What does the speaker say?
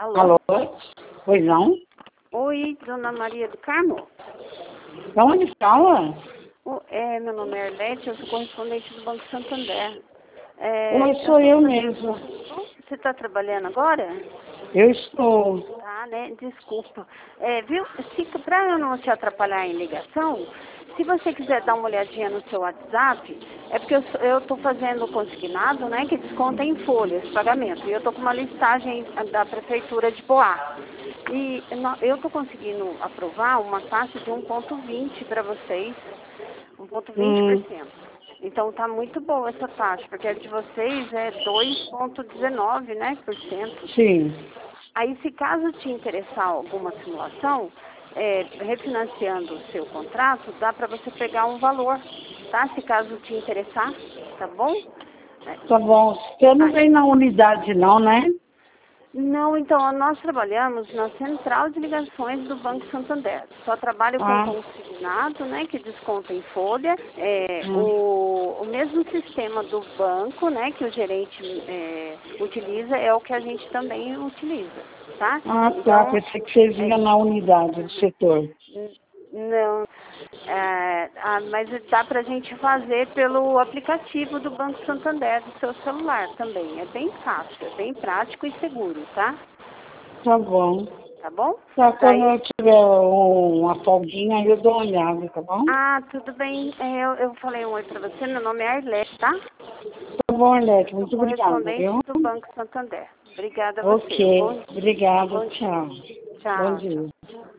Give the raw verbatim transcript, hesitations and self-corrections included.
Alô? Alô? Pois não? Oi, dona Maria do Carmo? Da onde fala? O- é, meu nome é Arlete, eu sou correspondente do Banco Santander. É, Oi, eu sou tô eu fazendo- mesmo. Você está trabalhando agora? Eu estou. Tá, né? Desculpa. É, viu? Para eu não te atrapalhar em ligação, se você quiser dar uma olhadinha no seu WhatsApp, é porque eu estou fazendo o consignado, né? Que desconta em folhas, pagamento. E eu estou com uma listagem da Prefeitura de Poá. E no- eu estou conseguindo aprovar uma taxa de um vírgula vinte para vocês. um vírgula vinte por cento. Hum, Então está muito boa essa taxa, porque a de vocês é dois vírgula dezenove, né, por cento. sim. Aí, se caso te interessar alguma simulação, é, refinanciando o seu contrato, dá para você pegar um valor, tá? Se caso te interessar, tá bom? É, Tá bom. Você não ah, vem na unidade não, né? não, então, nós trabalhamos na central de ligações do Banco Santander. Só trabalho com Ah, consignado, né, que desconta em folha. É, hum. o, o mesmo sistema do banco, né, que o gerente é, utiliza, é o que a gente também utiliza, tá? Ah, tá. Então, Pensei que você é, vinha na unidade do setor. N- Não, é, ah, mas dá para a gente fazer pelo aplicativo do Banco Santander do seu celular também. É bem fácil, é bem prático e seguro, tá? Tá bom. Tá bom? Tá, quando Daí, eu tiver um- uma folguinha, aí eu dou uma olhada, tá bom? ah, tudo bem. É, eu, eu falei um oi para você. Meu nome é Arlete, tá? Tá bom, Arlete. Sou Muito obrigada, correspondente viu? do Banco Santander. Obrigada a você. Um Ok. bom, um Obrigada. bom dia. Tchau. Bom Tchau, tchau. dia.